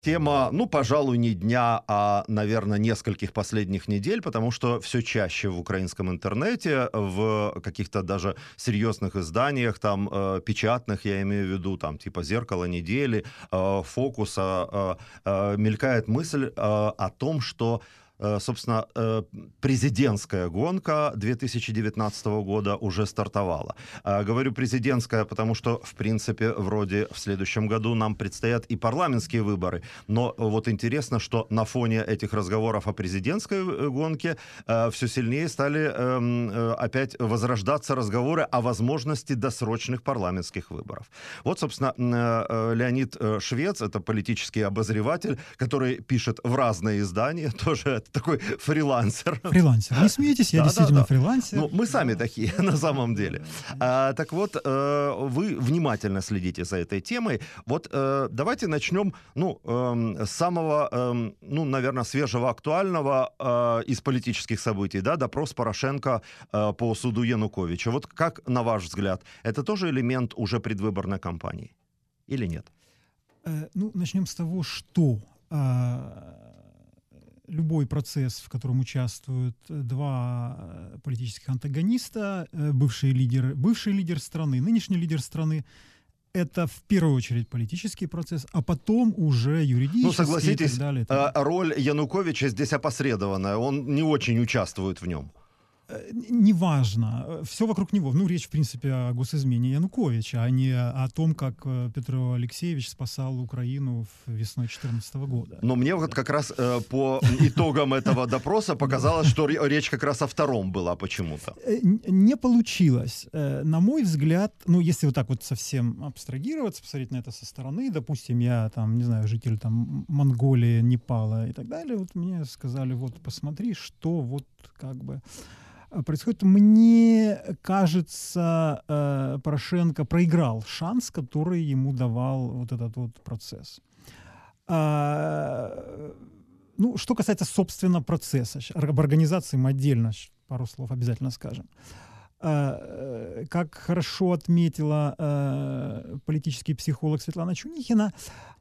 Тема, ну, пожалуй, не дня, а, наверное, нескольких последних недель, потому что все чаще в украинском интернете, в каких-то даже серьезных изданиях, там, печатных, я имею в виду, там, типа «Зеркало недели», «Фокуса», мелькает мысль о том, что собственно, президентская гонка 2019 года уже стартовала. Говорю президентская, потому что, в принципе, вроде в следующем году нам предстоят и парламентские выборы. Но вот интересно, что на фоне этих разговоров о президентской гонке все сильнее стали опять возрождаться разговоры о возможности досрочных парламентских выборов. Вот, собственно, Леонид Швец, это политический обозреватель, который пишет в разные издания, тоже такой фрилансер. Фрилансер. Не смейтесь, я действительно фрилансер. Ну, мы сами такие, на самом деле. Так вот, вы внимательно следите за этой темой. Вот давайте начнем, с самого, наверное, свежего, актуального из политических событий, да, допрос Порошенко по суду Януковича. Вот как, на ваш взгляд, это тоже элемент уже предвыборной кампании или нет? Начнем с того, что любой процесс, в котором участвуют два политических антагониста, бывший лидер страны, нынешний лидер страны, это в первую очередь политический процесс, а потом уже юридический. Ну, согласитесь, и так далее. Роль Януковича здесь опосредованная, он не очень участвует в нем. Неважно. Все вокруг него. Речь, в принципе, о госизмене Януковича, а не о том, как Петро Алексеевич спасал Украину весной 2014 года. Но мне вот как раз по итогам этого допроса показалось, что речь как раз о втором была почему-то. Не получилось. На мой взгляд, если вот так вот совсем абстрагироваться, посмотреть на это со стороны, допустим, я там, не знаю, житель там Монголии, Непала и так далее, вот мне сказали, вот посмотри, что вот как бы происходит. Мне кажется, Порошенко проиграл шанс, который ему давал вот этот вот процесс. Что касается, собственно, процесса, об организации мы отдельно пару слов обязательно скажем. Как хорошо отметила политический психолог Светлана Чунихина,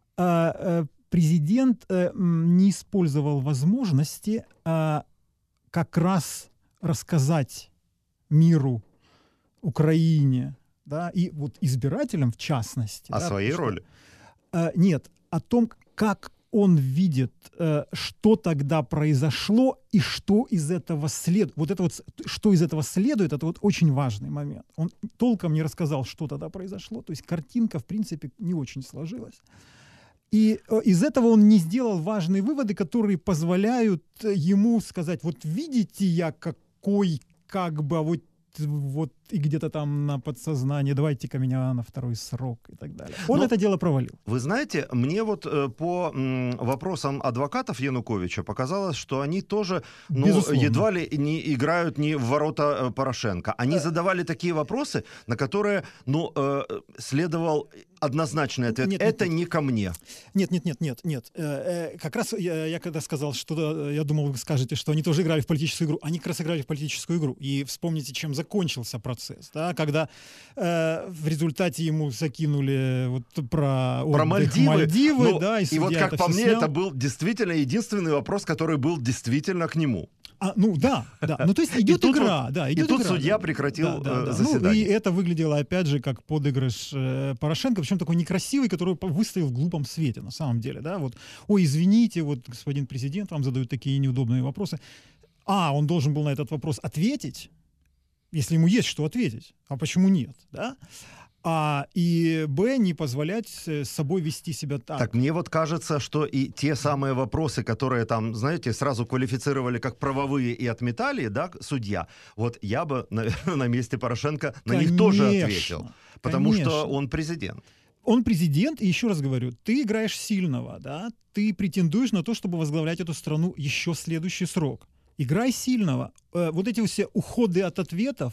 президент не использовал возможности как раз рассказать миру, Украине, да, и вот избирателям в частности. О своей роли? Нет, о том, как он видит, что тогда произошло и что из этого следует. Вот это вот, что из этого следует, это вот очень важный момент. Он толком не рассказал, что тогда произошло, то есть картинка, в принципе, не очень сложилась. И из этого он не сделал важные выводы, которые позволяют ему сказать, вот видите, я какой, как бы, вот и где-то там на подсознании, давайте-ка меня на второй срок и так далее. Он это дело провалил. Вы знаете, мне вот по вопросам адвокатов Януковича показалось, что они тоже едва ли не играют не в ворота Порошенко. Они задавали такие вопросы, на которые следовал однозначный ответ. Это не ко мне. Нет. Как раз я когда сказал, что я думал, вы скажете, что они тоже играли в политическую игру. Они как раз играли в политическую игру. И вспомните, чем закончился процесс. Да? Когда в результате ему закинули про Мальдивы, да, и вот как по мне, это был действительно единственный вопрос, который был действительно к нему. Да. То есть идет игра. И тут судья прекратил заседание. И это выглядело, опять же, как подыгрыш Порошенко, причем такой некрасивый, который выставил в глупом свете, на самом деле. Да? Вот, ой, извините, вот господин президент, вам задают такие неудобные вопросы. Он должен был на этот вопрос ответить, если ему есть что ответить. А почему нет? Да? И не позволять с собой вести себя так. Так мне вот кажется, что и те самые вопросы, которые там, знаете, сразу квалифицировали как правовые и отметали, да, судья, вот я бы, наверное, на месте Порошенко на них тоже ответил. Потому что он президент. Он президент, и еще раз говорю, ты играешь сильного, да, ты претендуешь на то, чтобы возглавлять эту страну еще следующий срок. Играй сильного. Вот эти все уходы от ответов,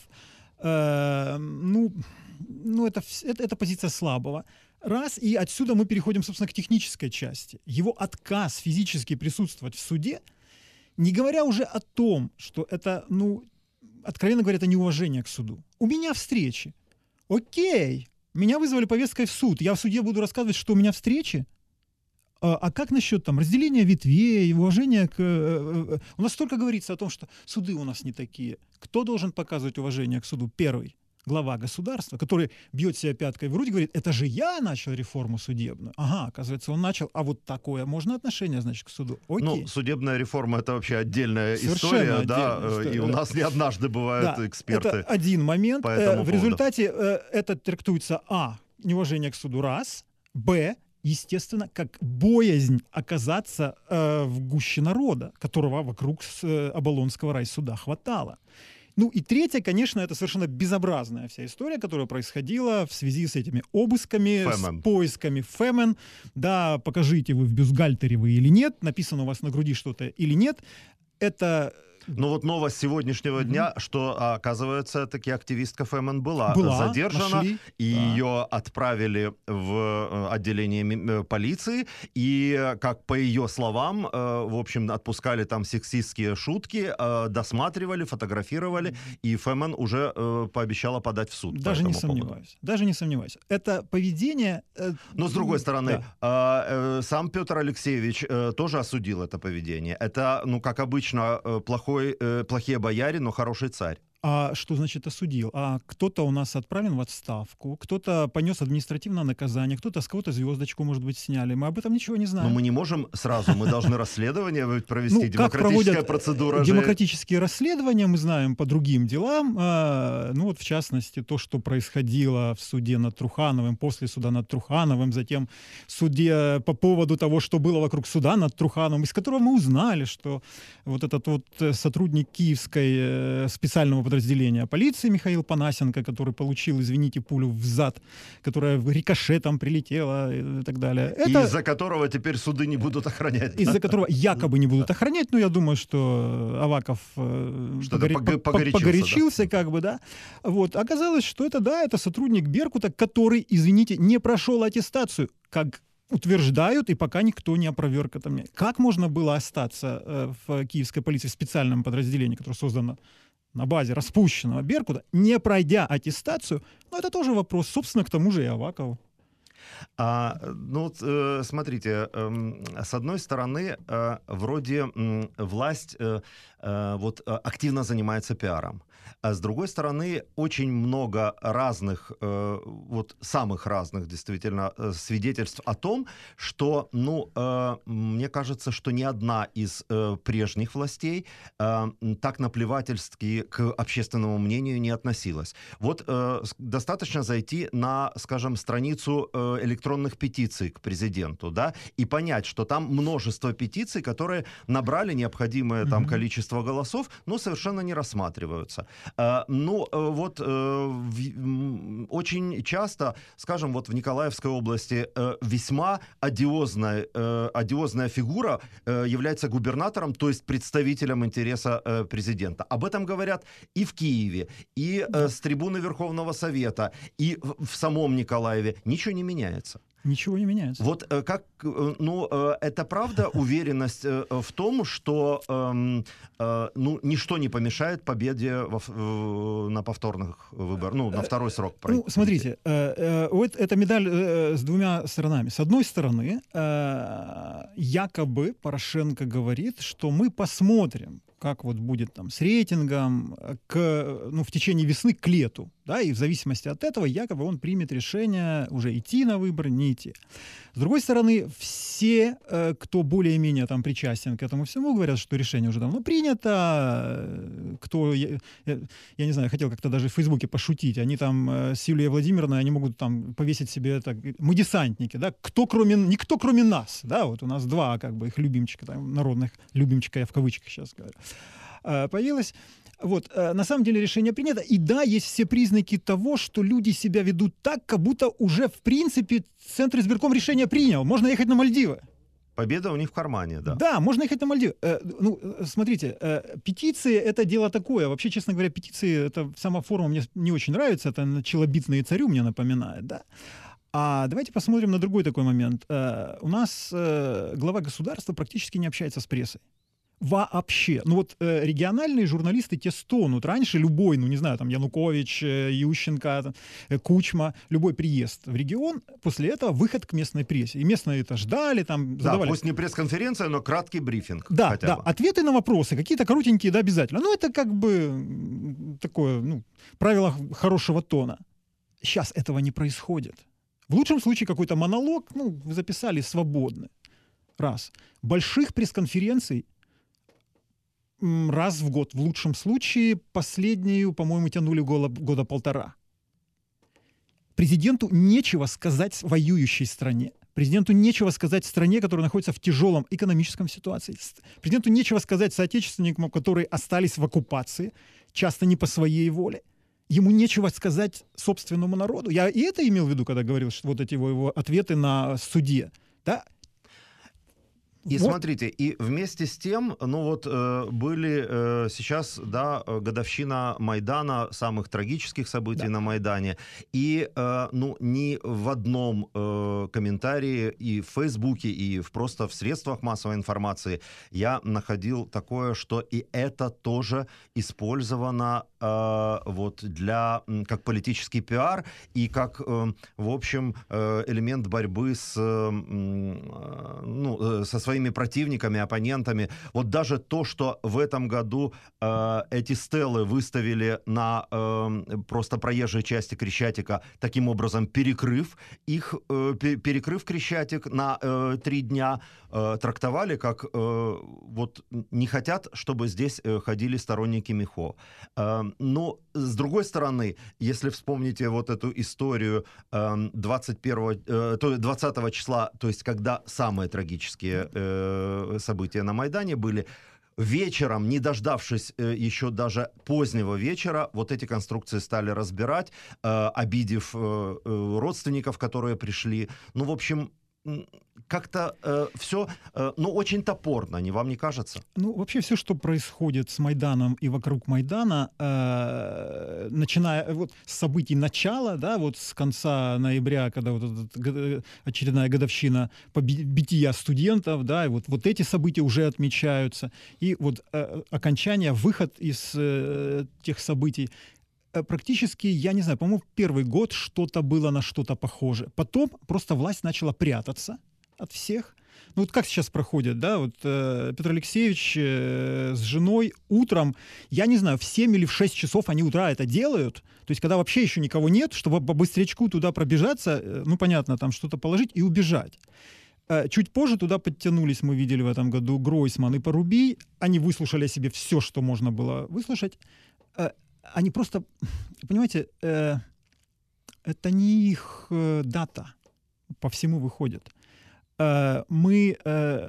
это позиция слабого. Раз, и отсюда мы переходим, собственно, к технической части. Его отказ физически присутствовать в суде, не говоря уже о том, что это, откровенно говоря, это неуважение к суду. У меня встречи. Окей, меня вызвали повесткой в суд. Я в суде буду рассказывать, что у меня встречи. А как насчет там разделения ветвей, уважения к... У нас столько говорится о том, что суды у нас не такие. Кто должен показывать уважение к суду? Первый. Глава государства, который бьет себя пяткой в грудь, говорит, это же я начал реформу судебную. Ага, оказывается, он начал. А вот такое можно отношение, значит, к суду? Окей. Ну, судебная реформа — это вообще отдельная история, да, история, и у нас не однажды бывают эксперты. Это один момент. По этому в результате это трактуется, неуважение к суду, раз, б, естественно, как боязнь оказаться в гуще народа, которого вокруг Оболонского райсуда хватало. Ну и третье, конечно, это совершенно безобразная вся история, которая происходила в связи с этими обысками, с поисками Фемен. Да, покажите, вы в бюстгальтере вы или нет, написано у вас на груди что-то или нет. Это... Ну вот новость сегодняшнего дня, что, оказывается, таки активистка Фемен была задержана, нашли, и ее отправили в отделение полиции, и, как по ее словам, в общем, отпускали там сексистские шутки, досматривали, фотографировали, и Фемен уже пообещала подать в суд. Даже не сомневаюсь. Даже не сомневаюсь. Это поведение... Но, с другой стороны, сам Петр Алексеевич тоже осудил это поведение. Это, ну, как обычно, плохие бояре, но хороший царь. А что значит осудил? А кто-то у нас отправлен в отставку, кто-то понес административное наказание, кто-то с кого-то звездочку, может быть, сняли. Мы об этом ничего не знаем. Но мы не можем сразу, мы должны расследование провести, демократическая процедура. Демократические расследования мы знаем по другим делам. Ну вот, в частности, то, что происходило в суде над Трухановым, после суда над Трухановым, затем в суде по поводу того, что было вокруг суда над Трухановым, из которого мы узнали, что вот этот вот сотрудник Киевской специального подразделения полиции Михаил Панасенко, который получил, извините, пулю в зад, которая рикошетом прилетела и так далее. Это... Из-за которого теперь суды не будут охранять. Из-за которого якобы не будут охранять, но я думаю, что Аваков погорячился, да? Как бы, да. Вот. Оказалось, что это сотрудник Беркута, который, извините, не прошел аттестацию, как утверждают, и пока никто не опроверг это. Как можно было остаться в киевской полиции в специальном подразделении, которое создано на базе распущенного Беркута, не пройдя аттестацию? Но это тоже вопрос, собственно, к тому же и Авакову. Смотрите, с одной стороны, вроде власть вот активно занимается пиаром. А с другой стороны, очень много разных, вот самых разных действительно свидетельств о том, что, мне кажется, что ни одна из прежних властей так наплевательски к общественному мнению не относилась. Вот достаточно зайти на, скажем, страницу электронных петиций к президенту, да, и понять, что там множество петиций, которые набрали необходимое там количество голосов, но совершенно не рассматриваются. Очень часто, скажем, вот в Николаевской области весьма одиозная фигура является губернатором, то есть представителем интереса президента. Об этом говорят и в Киеве, и с трибуны Верховного Совета, и в самом Николаеве. Ничего не меняется. Ничего не меняется. Вот это правда уверенность в том, что ничто не помешает победе на повторных выборах, на второй срок. Смотрите, это медаль с двумя сторонами. С одной стороны, якобы Порошенко говорит, что мы посмотрим, как вот будет там с рейтингом в течение весны к лету, да, и в зависимости от этого якобы он примет решение уже идти на выборы, не идти. С другой стороны, все, кто более-менее там причастен к этому всему, говорят, что решение уже давно принято. Кто, я не знаю, хотел как-то даже в Фейсбуке пошутить, они там с Юлией Владимировной, они могут там повесить себе это, мы десантники, да, никто кроме нас, да, вот у нас два как бы их любимчика, там, народных любимчика, я в кавычках сейчас говорю, появилось. Вот, на самом деле решение принято. И да, есть все признаки того, что люди себя ведут так, как будто уже, в принципе, Центр избирком решение принял. Можно ехать на Мальдивы. Победа у них в кармане, да. Да, можно ехать на Мальдивы. Смотрите, петиции — это дело такое. Вообще, честно говоря, петиции, это сама форма мне не очень нравится. Это челобитные царю мне напоминает, да. А давайте посмотрим на другой такой момент. У нас глава государства практически не общается с прессой. Вообще. Ну вот региональные журналисты те стонут. Раньше любой, ну не знаю, там Янукович, Ющенко, там, Кучма, любой приезд в регион, после этого выход к местной прессе. И местные это ждали, там задавали... Да, пусть не пресс-конференция, но краткий брифинг. Да, хотя да, бы. ответы на вопросы, какие-то коротенькие, да, обязательно. Ну это как бы такое, ну, правило хорошего тона. Сейчас этого не происходит. В лучшем случае какой-то монолог, ну, вы записали свободно. Раз. Больших пресс-конференций раз в год. В лучшем случае последнюю, по-моему, тянули года полтора. Президенту нечего сказать воюющей стране. Президенту нечего сказать стране, которая находится в тяжелом экономическом ситуации. Президенту нечего сказать соотечественникам, которые остались в оккупации, часто не по своей воле. Ему нечего сказать собственному народу. Я и это имел в виду, когда говорил, что вот эти его ответы на суде. Да? И вот. смотрите, и вместе с тем, ну вот были сейчас, да, годовщина Майдана, самых трагических событий на Майдане, и ну ни в одном комментарии и в Фейсбуке, и просто в средствах массовой информации я находил такое, что и это тоже использовано вот для, как политический пиар и как, в общем, элемент борьбы с, ну, со своими противниками, оппонентами. Вот даже то, что в этом году эти стелы выставили на просто проезжей части Крещатика, таким образом перекрыв их, перекрыв Крещатик на 3 дня, трактовали как вот не хотят, чтобы здесь ходили сторонники Михо. Но с другой стороны, если вспомните вот эту историю 20 числа, то есть когда самые трагические события на Майдане были, вечером, не дождавшись еще даже позднего вечера, вот эти конструкции стали разбирать, обидев родственников, которые пришли. Ну, в общем, как-то все, ну, очень топорно, вам не кажется? Ну, вообще все, что происходит с Майданом и вокруг Майдана, начиная вот с событий начала, да, вот с конца ноября, когда вот эта очередная годовщина бития студентов, да, и вот эти события уже отмечаются, и вот окончание, выход из тех событий, практически, я не знаю, по-моему, первый год что-то было на что-то похоже. Потом просто власть начала прятаться от всех. Ну вот как сейчас проходит, да, вот Петр Алексеевич с женой утром, я не знаю, в 7 или в 6 часов они утра это делают, то есть когда вообще еще никого нет, чтобы по быстрячку туда пробежаться, ну понятно, там что-то положить и убежать. Чуть позже туда подтянулись, мы видели в этом году, Гройсман и Порубий, они выслушали о себе все, что можно было выслушать. Они просто, понимаете, это не их дата, по всему выходит. Мы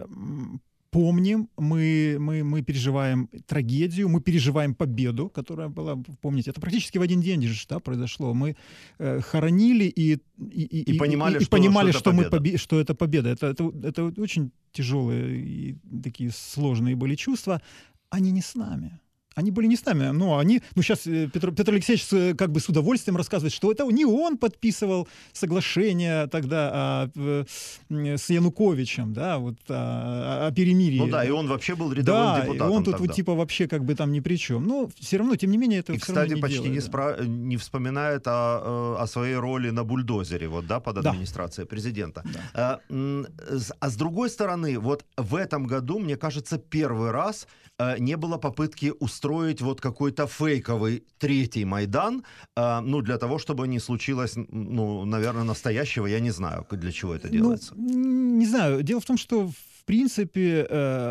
помним, мы переживаем трагедию, мы переживаем победу, которая была, помните, это практически в один день же, да, произошло. Мы хоронили и понимали, что это победа. Это очень тяжелые и такие сложные были чувства. Они не с нами. Они были не с нами, но они... Ну, сейчас Петр Алексеевич как бы с удовольствием рассказывает, что это не он подписывал соглашение тогда с Януковичем, да, вот о перемирии. Ну да, и он вообще был рядовым депутатом. Да, и он тут тогда. Вот, типа вообще как бы там ни при чем. Но все равно, тем не менее, это и, все кстати, равно не почти делает, не вспоминает о своей роли на бульдозере, вот, да, под администрацией президента. Да. А с другой стороны, вот в этом году, мне кажется, первый раз не было попытки устроить вот какой-то фейковый третий Майдан, ну, для того, чтобы не случилось, ну, наверное, настоящего, я не знаю, для чего это делается. Ну, не знаю. Дело в том, что в принципе,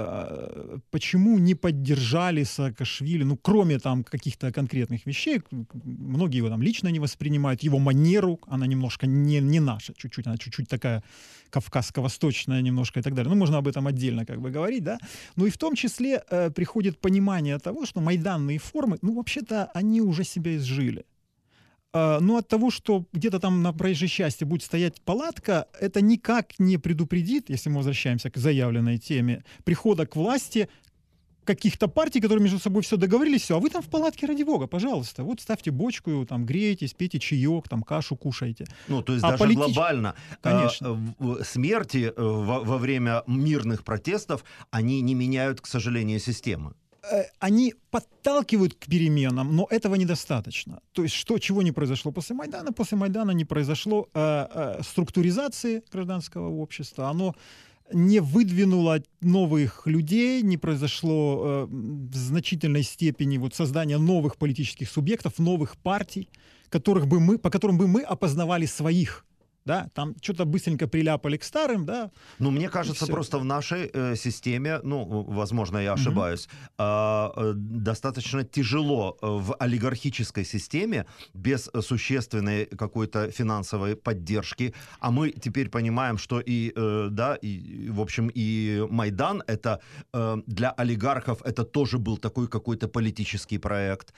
почему не поддержали Саакашвили, ну, кроме там каких-то конкретных вещей, многие его там лично не воспринимают, его манеру, она немножко не наша, чуть-чуть, она чуть-чуть такая кавказско-восточная немножко и так далее. Ну, можно об этом отдельно как бы говорить, да. Но и в том числе приходит понимание того, что майданные формы, ну, вообще-то они уже себя изжили. Но от того, что где-то там на проезжей части будет стоять палатка, это никак не предупредит, если мы возвращаемся к заявленной теме, прихода к власти каких-то партий, которые между собой все договорились, все, а вы там в палатке, ради бога, пожалуйста, вот ставьте бочку, там греетесь, пейте чаек, там кашу кушайте. Ну, то есть даже глобально Конечно. Смерти во время мирных протестов, они не меняют, к сожалению, системы. Они подталкивают к переменам, но этого недостаточно. То есть чего не произошло после Майдана? После Майдана не произошло структуризации гражданского общества, оно не выдвинуло новых людей, не произошло в значительной степени вот создания новых политических субъектов, новых партий, по которым бы мы опознавали своих. Да, там что-то быстренько приляпали к старым, да. Ну, мне кажется, просто в нашей системе, ну, возможно, я ошибаюсь, достаточно тяжело в олигархической системе без существенной какой-то финансовой поддержки. А мы теперь понимаем, что в общем, и Майдан это для олигархов это тоже был такой какой-то политический проект.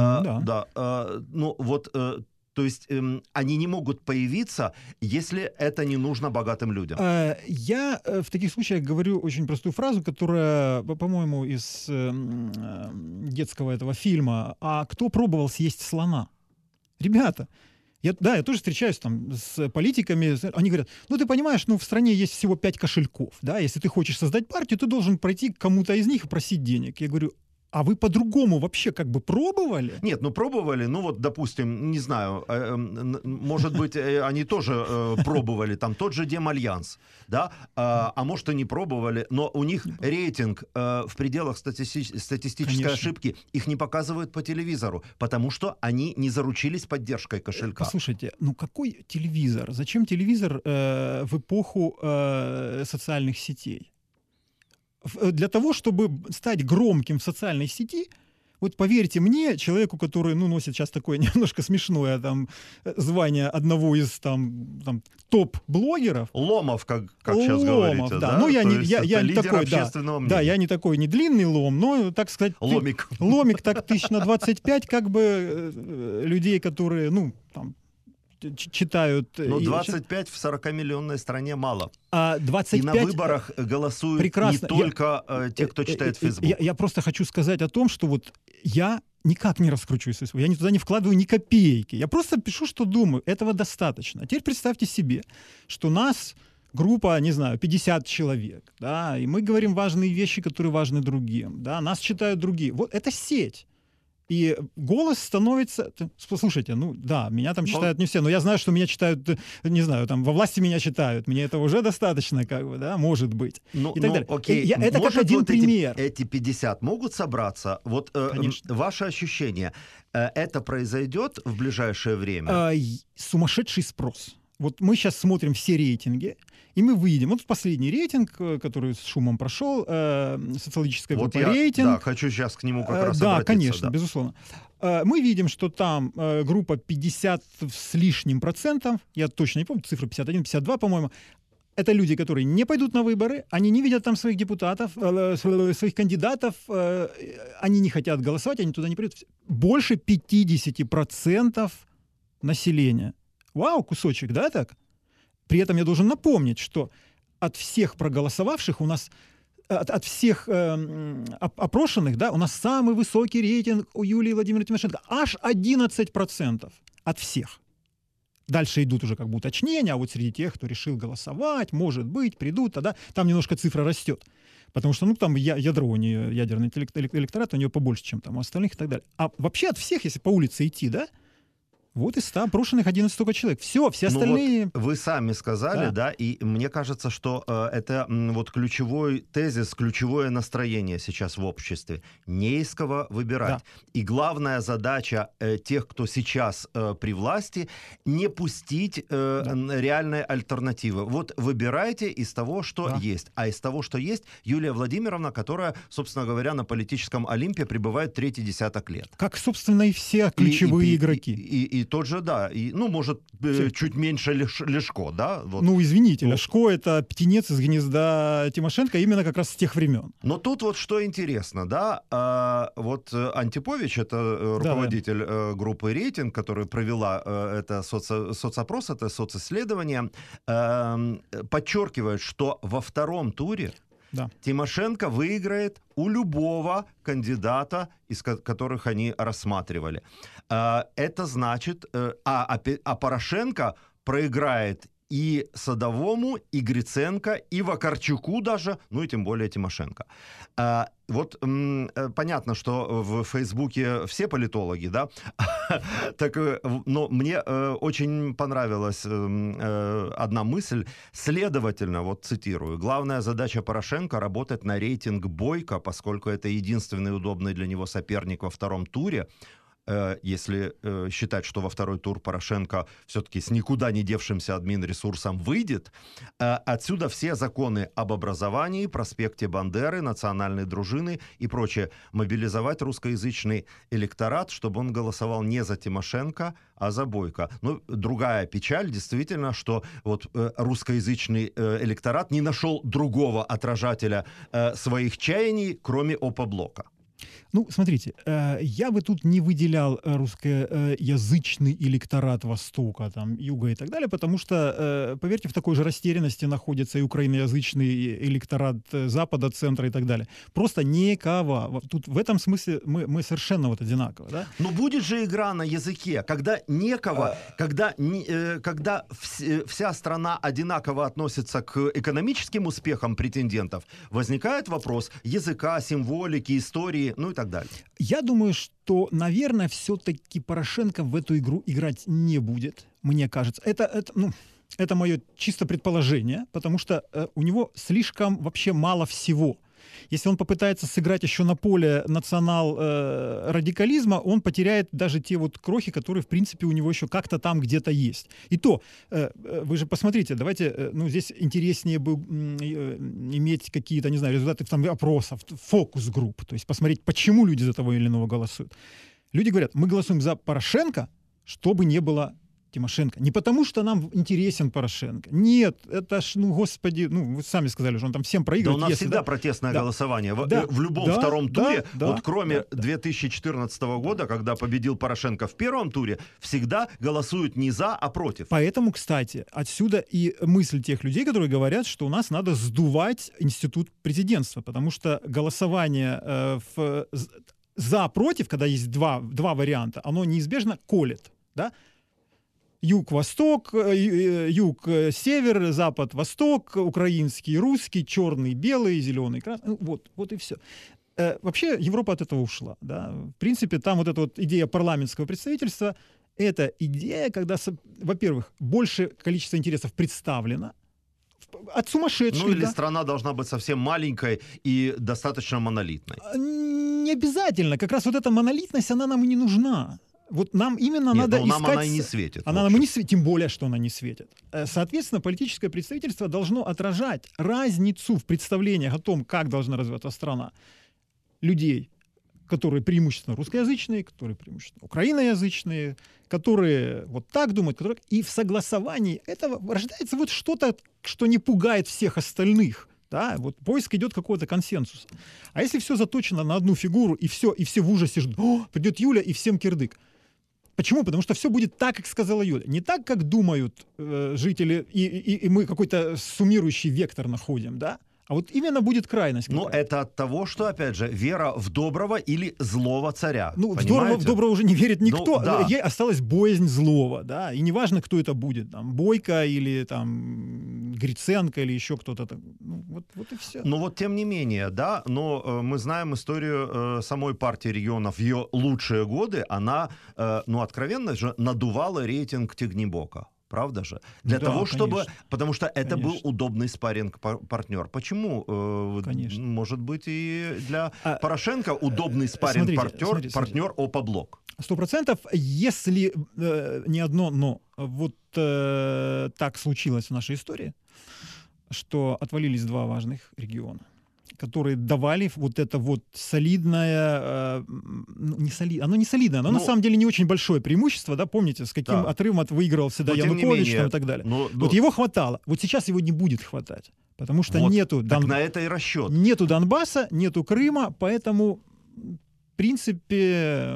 То есть они не могут появиться, если это не нужно богатым людям. Я в таких случаях говорю очень простую фразу, которая, по-моему, из детского этого фильма. А кто пробовал съесть слона? Ребята, я тоже встречаюсь там с политиками, они говорят, ну ты понимаешь, в стране есть всего 5 кошельков, да, если ты хочешь создать партию, ты должен пройти к кому-то из них и просить денег. Я говорю, а вы по-другому вообще как бы пробовали? Нет, пробовали, допустим, не знаю, может быть, они тоже пробовали, там тот же Демальянс, да, а может и не пробовали, но у них рейтинг в пределах статистической ошибки, их не показывают по телевизору, потому что они не заручились поддержкой кошелька. Послушайте, какой телевизор? Зачем телевизор в эпоху социальных сетей? Для того, чтобы стать громким в социальной сети, вот поверьте мне, человеку, который носит сейчас такое немножко смешное звание одного из топ-блогеров. Ломов, как сейчас говорите, да? Ну, я не такой, да, я не такой, не длинный лом, но, так сказать... Ломик. Ломик так 1025, как бы, людей, которые, читают... Но 25 в 40-миллионной стране мало. А 25... И на выборах голосуют прекрасно. Не только те, кто читает Facebook. Я просто хочу сказать о том, что вот я никак не раскручиваюсь. Я туда не вкладываю ни копейки. Я просто пишу, что думаю. Этого достаточно. А теперь представьте себе, что нас группа, не знаю, 50 человек, да, и мы говорим важные вещи, которые важны другим, да, нас читают другие. Вот это сеть. И голос становится... Слушайте, меня там читают не все, но я знаю, что меня читают, не знаю, во власти меня читают. Мне этого уже достаточно, как бы, да, может быть. И так далее. Окей. Это может, как один пример. Эти 50 могут собраться? Вот ваше ощущение, это произойдет в ближайшее время? Сумасшедший спрос. Вот мы сейчас смотрим все рейтинги, и мы выйдем. Вот последний рейтинг, который с шумом прошел, социологическая группа рейтинг. Да, хочу сейчас к нему как раз обратиться. Да, конечно, безусловно. Мы видим, что там группа 50 с лишним процентов, я точно не помню, цифра 51, 52, по-моему, это люди, которые не пойдут на выборы, они не видят там своих депутатов, своих кандидатов, они не хотят голосовать, они туда не придут. Больше 50% населения. Вау, кусочек, да, так? При этом я должен напомнить, что от всех проголосовавших у нас, от всех опрошенных, да, у нас самый высокий рейтинг у Юлии Владимировны Тимошенко. Аж 11% от всех. Дальше идут уже как бы уточнения, а вот среди тех, кто решил голосовать, может быть, придут, тогда там немножко цифра растет. Потому что, там ядро у нее, ядерный электорат у нее побольше, чем там у остальных и так далее. А вообще от всех, если по улице идти, да, вот из 100 опрошенных 11 только человек. Все остальные... Вот вы сами сказали, да, и мне кажется, что это вот ключевой тезис, ключевое настроение сейчас в обществе. Не из кого выбирать. Да. И главная задача тех, кто сейчас при власти, не пустить реальные альтернативы. Вот выбирайте из того, что есть. А из того, что есть, Юлия Владимировна, которая, собственно говоря, на политическом Олимпе пребывает третий десяток лет. Как, собственно, и все ключевые игроки. И тот же, да, может, чуть меньше Ляшко, да? Вот. Извините, Ляшко — это птенец из гнезда Тимошенко именно как раз с тех времен. Но тут вот что интересно, да, вот Антипович, это руководитель группы «Рейтинг», которая провела это соцопрос, это социсследование, подчеркивает, что во втором туре Да. Тимошенко выиграет у любого кандидата, из которых они рассматривали. Это значит, а Порошенко проиграет и Садовому, и Гриценко, и Вакарчуку даже, ну и тем более Тимошенко. Вот понятно, что в Фейсбуке все политологи, да, так, но мне очень понравилась одна мысль. Следовательно, вот цитирую, главная задача Порошенко — работать на рейтинг Бойко, поскольку это единственный удобный для него соперник во втором туре. Если считать, что во второй тур Порошенко все-таки с никуда не девшимся админресурсом выйдет, отсюда все законы об образовании, проспекте Бандеры, национальной дружины и прочее. Мобилизовать русскоязычный электорат, чтобы он голосовал не за Тимошенко, а за Бойко. Ну, другая печаль, действительно, что вот русскоязычный электорат не нашел другого отражателя своих чаяний, кроме Опоблока. Ну, смотрите, я бы тут не выделял русскоязычный электорат Востока, там, Юга и так далее, потому что, поверьте, в такой же растерянности находится и украиноязычный электорат Запада, Центра и так далее. Просто никого. Тут в этом смысле мы совершенно вот одинаковы. Да? Но будет же игра на языке, когда некого, когда вся страна одинаково относится к экономическим успехам претендентов, возникает вопрос языка, символики, истории, ну и так далее. Я думаю, что, наверное, все-таки Порошенко в эту игру играть не будет, мне кажется. Это мое чисто предположение, потому что у него слишком вообще мало всего. Если он попытается сыграть еще на поле национал-радикализма, он потеряет даже те вот крохи, которые, в принципе, у него еще как-то там где-то есть. И то, вы же посмотрите, давайте, здесь интереснее бы иметь какие-то, не знаю, результаты там опросов, фокус-групп, то есть посмотреть, почему люди за того или иного голосуют. Люди говорят, мы голосуем за Порошенко, чтобы не было Тимошенко. Не потому, что нам интересен Порошенко. Нет, это ж, господи, вы сами сказали, что он там всем проигрывает. Да у нас всегда протестное голосование. В любом втором туре, кроме 2014 года, когда победил Порошенко в первом туре, всегда голосуют не за, а против. Поэтому, кстати, отсюда и мысль тех людей, которые говорят, что у нас надо сдувать институт президентства, потому что голосование за-против, когда есть два варианта, оно неизбежно колет, да? Юг-восток, юг-север, запад-восток, украинский, русский, черный, белый, зеленый, красный. Вот и все. Вообще Европа от этого ушла. Да? В принципе, там вот эта вот идея парламентского представительства, это идея, когда, во-первых, большее количество интересов представлено, от сумасшедших. Или страна должна быть совсем маленькой и достаточно монолитной. Не обязательно. Как раз вот эта монолитность, она нам и не нужна. Вот нам именно надо искать... нам она и не светит. Она нам и не светит, тем более, что она не светит. Соответственно, политическое представительство должно отражать разницу в представлениях о том, как должна развиваться страна. Людей, которые преимущественно русскоязычные, которые преимущественно украиноязычные, которые вот так думают, которые... И в согласовании этого рождается вот что-то, что не пугает всех остальных. Да, вот поиск идет какого-то консенсуса. А если все заточено на одну фигуру, и все в ужасе ждут, придет Юля, и всем кирдык. Почему? Потому что все будет так, как сказала Юля. Не так, как думают жители, и мы какой-то суммирующий вектор находим, да? А вот именно будет крайность. Но это от того, что, опять же, вера в доброго или злого царя. В доброго уже не верит никто. Да. Ей осталась боязнь злого, да. И неважно, кто это будет. Там, Бойко или там, Гриценко или еще кто-то. Вот и все. Но вот тем не менее, да, но мы знаем историю самой партии регионов. В ее лучшие годы она, откровенно же, надувала рейтинг Тягнебока. Правда же? Для того, чтобы... Конечно. Потому что это был удобный спарринг-партнер. Почему? Может быть, и для Порошенко удобный спарринг-партнер Опоблок. 100%. Если не одно, но вот так случилось в нашей истории, что отвалились два важных региона, которые давали вот это вот солидное, оно не солидное, оно на самом деле не очень большое преимущество, да, помните, с каким отрывом выигрывал всегда Янукович и так далее. Вот его хватало, вот сейчас его не будет хватать, потому что нету... на это и расчет. Нету Донбасса, нету Крыма, поэтому, в принципе,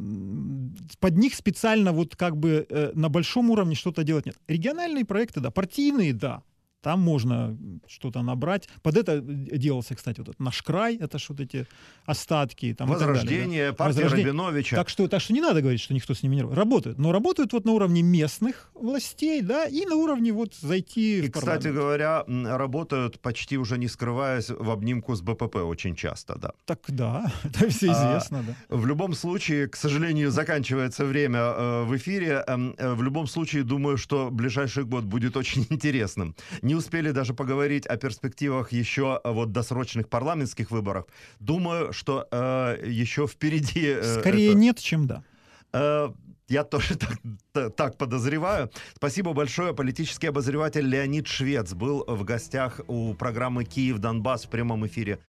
под них специально вот как бы на большом уровне что-то делать нет. Региональные проекты, да, партийные, да. Там можно что-то набрать. Под это делался, кстати, вот этот «Наш край», это ж вот эти остатки. Там, Возрождение, и так далее, да. партия Возрождение. Рабиновича. Так что не надо говорить, что никто с ними не работает. Работают. Но работают вот на уровне местных властей, да, и на уровне вот зайти в парламент. Кстати говоря, работают, почти уже не скрываясь, в обнимку с БПП очень часто, да. Так да, это все известно, да. В любом случае, к сожалению, заканчивается время в эфире. В любом случае, думаю, что ближайший год будет очень интересным. Не успели даже поговорить о перспективах еще вот досрочных парламентских выборов. Думаю, что еще впереди... Скорее нет, чем да. Я тоже так подозреваю. Спасибо большое. Политический обозреватель Леонид Швец был в гостях у программы «Киев-Донбасс» в прямом эфире